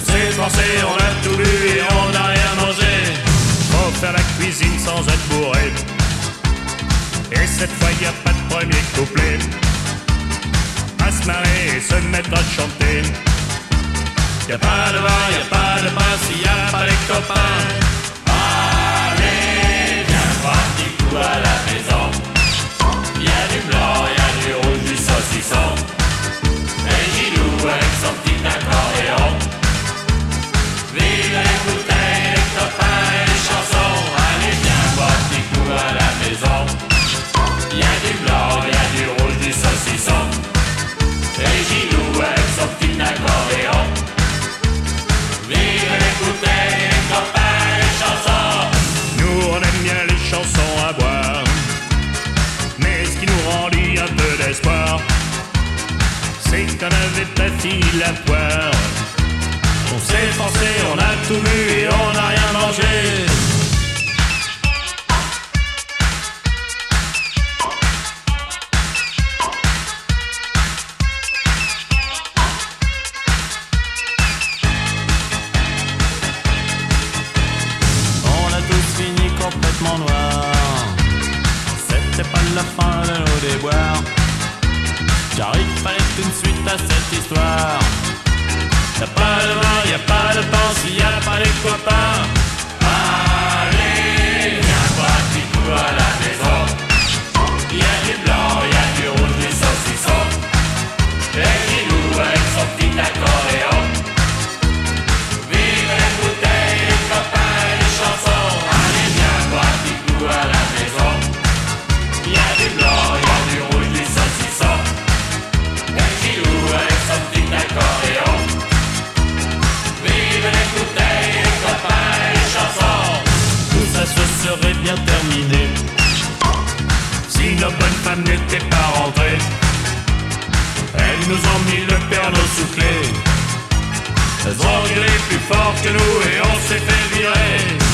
s'est forcé, on a tout bu et on n'a rien mangé. Faut faire la cuisine sans être bourré. Et cette fois y a pas de premier couplet. À se marrer et se mettre à chanter. Y a pas de vin, y a pas de pain s'il y a pas les copains. Allez, viens voir un petit coup à la maison. Y a du blanc, y a du rouge, du saucisson. Et Gilou avec son petit accordéon. Vive les bouteilles, les copains et les chansons. Allez, viens voir un petit coup à la maison. Y a du blanc, y a du rouge, du saucisson. Et Gilou avec son petit accordéon. Vive les bouteilles, les copains et les chansons. Nous on aime bien les chansons à boire. Mais ce qui nous rendit un peu d'espoir, c'est qu'on avait pas fini la poire. On s'est forcé, on a tout bu et on n'a rien mangé. Complètement noir, c'était pas la fin de nos déboires, car il fallait une suite à cette histoire. Y'a pas de vin, y'a pas de pain s'il y a pas les copains. Allez, viens voir un petit coup à la maison. Y'a du blanc, y'a du rouge, du saucisson. Et Gilou avec son petit accordéon. Vive les bouteilles, les copains et les chansons. Allez, viens voir un petit coup à la maison. Y'a du blanc, y'a du rouge, du saucisson. Et Gilou avec son petit accordéon. Vive les bouteilles, les copains et les chansons. Tout ça se serait bien terminé si nos bonnes femmes n'étaient pas rentrées. Elles nous ont mis le perno sous clé. Elles ont gueulé plus fort que nous et on s'est fait virer.